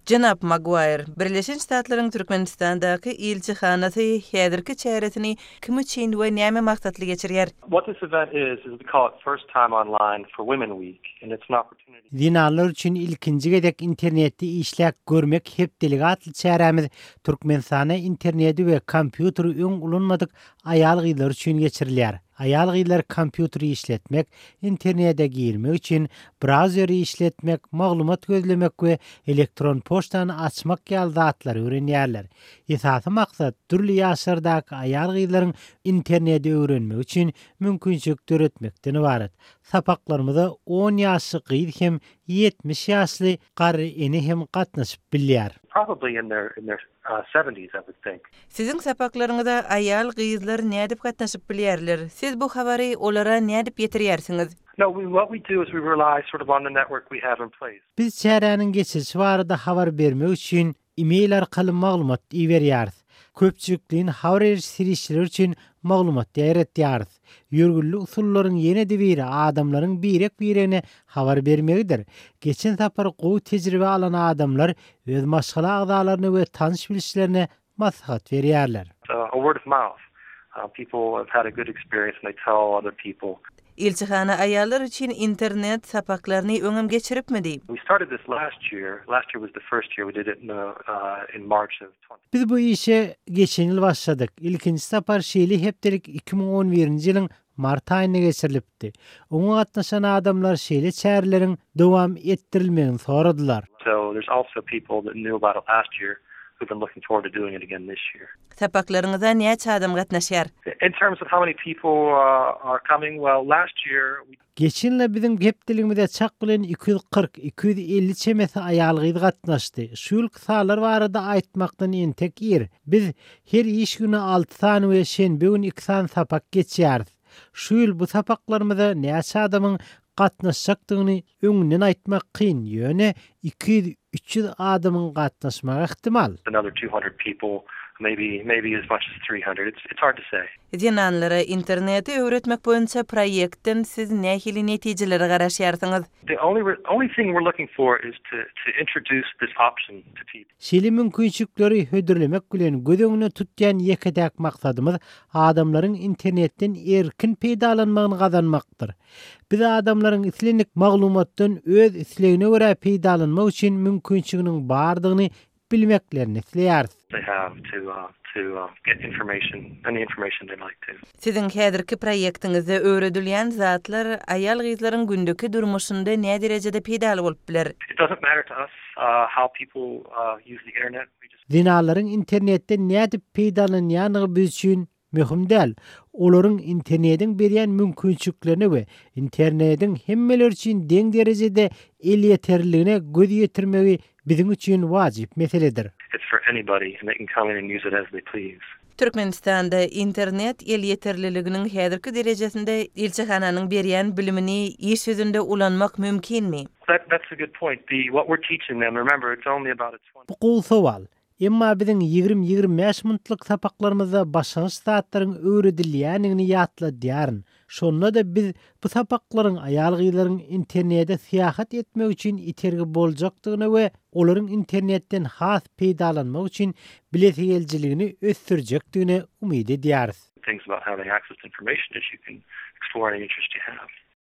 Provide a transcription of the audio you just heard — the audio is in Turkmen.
Janab Maguire, Birleşen Ştatlaryň Türkmenistandaky elçihanasy häzirki çäresini kim üçin we näme maksatly geçirýär? What this event is we call it First Time Online for Women Week, and it's an opportunity. Dinarlar üçin ilkinji gedek internetde işläp görmek hepdelik atly çäremiz Türkmenistana interneti we kompýuteri öň ulanmadyk aýal gyzlar üçin geçirilýär. Aýal gyzlar kompýuteri işletmek, internete girmek üçin brauzeri işletmek, maglumat gözlemek we elektron poçtany açmak ýaly zatlary öğrenýärler. Esasy maksat türli ýaşlardaky aýal gyzlaryň interneti öwrenmek üçin mümkinçilik töretmekden ibaret. Sapaklarymyzda 10 ýaşly gyz hem 70 ýaşly gary eni hem gatnaşyp bilýär. Probably in their 70s, I would think. Sizin sapaklaryňyzda aýal gyzlar nädip gatnaşyp bilýärler? Siz bu habary olara nädip ýetirýärsiňiz? No, what we do is we rely sort of on the network we have in place. Biz çäräniň geçişi barada habar bermek üçin e-mail arkaly maglumat iýerýäris. Köpçülikliň habar sirişleri üçin maglumat ýeretýäris. Ýörgünli usullaryň ýene-de biri adamlaryň birek-birine habar bermegidir. Geçen sapar gowy tejribe alan adamlar öz maşgala agdalaryny we tanış bilişlerine maslahat berýärler. A word of mouth. People have had a good experience and they tell other people. Elçihana aýallar üçin internet sapaklaryny öňem geçiripmidi? We started this last year. Last year was the first year. We did it in March of 20. Biz bu işe geçen ýyl başladyk. İlkinji sapar şeýle hepdelik 2011-nji ýylyň mart aýyna geçirilipdi. Oňa gatnaşan adamlar şeýle çäreleriň dowam etdirilmegini soradylar. So there's also people that knew about it last year who've been looking forward to doing it again this year. Sapaklaryňyzda näçe adam gatnaşýar? In terms of how many people are coming, well, last year Geçen ýyl biziň hepdeligimizde çak bilen 240-250 çemesi aýal gyz gatnaşdy. Şu ýyl kysalar barada aýtmakdan entek ýer. Biz her iş güni 6 sany we şenbe güni 2 sany sapak geçýäris. Şu ýyl bu sapaklarymyzda näçe adamyň gatnaşjakdygyny öňünden aýtmak kyn ýöne 200-300 adamyň gatnaşmagy ihtimal. Another 200 people, maybe as much as 300. It's hard to say. Dinanlara interneti öwretmek boýunça proýektden siz nähili netijelere garaşýarsyňyz? The only thing we're looking for is to introduce this option to people. Şeýle mümkinçilikleri hödürlemek bilen göz tutýan ýekidäk maksadymyz adamlaryň internetden erkin peýdalanmagyny gazanmakdyr. Biz adamlaryň islenik maglumatdan öz islegine görä peýdalanmak üçin mümkinçiliginiň bardygyny bilmeklerini isleýäris. They have to get any information they like to. Sizin häzirki proýektiňizde öwredilýän zatlar aýal gyzlaryň gündäki durmuşynda näme derejede peýdal bolup biler? It doesn't matter to us how people use the internet. Dinalaryň internetde nädip peýdalanýanyny biz üçin mühim däl. Olaryň internetiň berýän mümkinçiliklerini we internetiň hemmeler üçin deň derejede el ýeterligine göz ýetirmegi biziň üçin wajyp meseledir. It's for anybody and they can come in and use it as they please. Türkmenistanda internet el ýeterliliginiň häzirki derejesinde elçihananyň berýän bilimini iş sözünde ulanmak mümkinmi? That's a good point. What we're teaching them, remember, it's only about a 20. Bu gowy sowal. Emma biziň 20-25 minutlyk sapaklarymyzda başlanýyş saatlaryň öwredilýänini ýatladýaryn. Şonda da biz bu sapaklaryň aýal gyzlaryň internetde syýahat etmek üçin itergi boljakdygyny we olaryň internetden has peýdalanmak üçin biletiljiligini ösdürjekdigine umyt edýäris. Things about having access to information is you can explore any interest you have.